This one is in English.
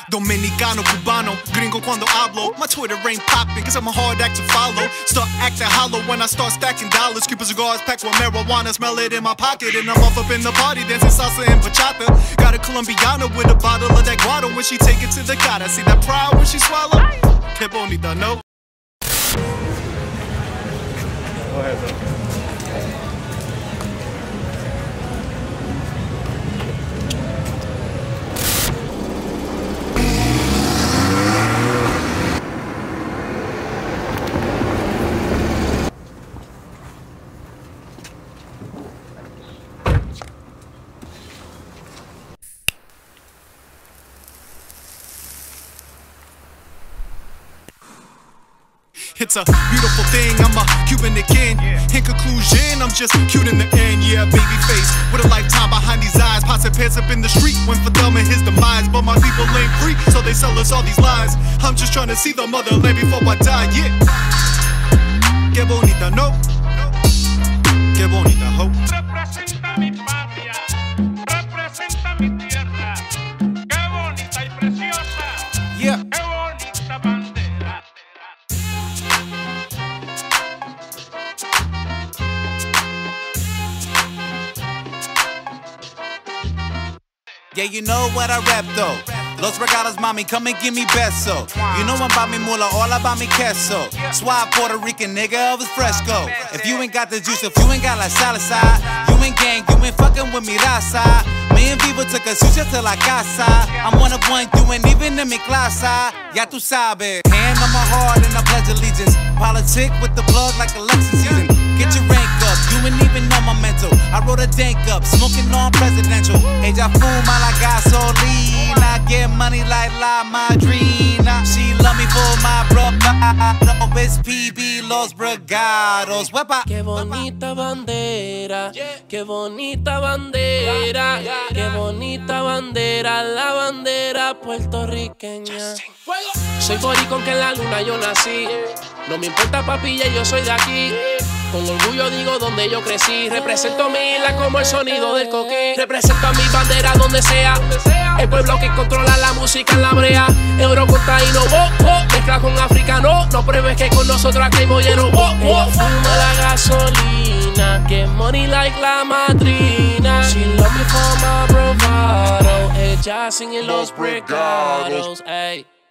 Dominicano, cubano, gringo cuando hablo. My Twitter ain't popping cause I'm a hard act to follow. Start acting hollow when I start stacking dollars. Cupid cigars packed with marijuana, smell it in my pocket. And I'm off up in the party dancing salsa and bachata. Got a Colombiana with a bottle of that guado. When she take it to the cara, see that pride when she swallow? Que bonita, no? Go ahead, bro. It's a beautiful thing, I'm a Cuban again. In conclusion, I'm just cute in the end. Yeah, baby face with a lifetime behind these eyes. Pots and pants up in the street, went for them and his demise. But my people ain't free, so they sell us all these lies. I'm just trying to see the motherland before I die, yeah. Que bonita, no? Que bonita, ho. Representa mi patria, representa mi tierra. Qué bonita y preciosa. Yeah. Qué bonita bandera. Yeah, you know what I rap though. Los regalos, mami, come and give me beso. You know I'm about me mula, all about me queso. Suave Puerto Rican nigga, Elvis Fresco. If you ain't got the juice, if you ain't got la salsa, you ain't gang, you ain't fucking with mi raza. Me and Vivo took a sushi to la casa. I'm one of one, you ain't even in mi clasa. Ya tu sabe. Hand on my heart and I pledge allegiance. Politic with the plug like election season. Get your rank up, you ain't even know my mental. I wrote a dank up, smoking on presidential. Ella fuma la gasolina, get money like La Madrina. She love me for my bravado, it's PB Los Bregados. Wepa. Qué bonita bandera, qué bonita bandera, qué bonita bandera, la bandera puertorriqueña. Soy boricón que en la luna yo nací. No me importa papilla, yo soy de aquí. Con orgullo digo donde yo crecí. Represento mi isla como el sonido del coquí. Represento a mi bandera donde sea. El pueblo que controla la música en la brea. Euro con taíno, mezcla con africano. No pruebes que con nosotros aquí hay mollero. Ella fuma la gasolina, get money like la madrina. She love me for my bravado. Ella sigue los bregados, ey.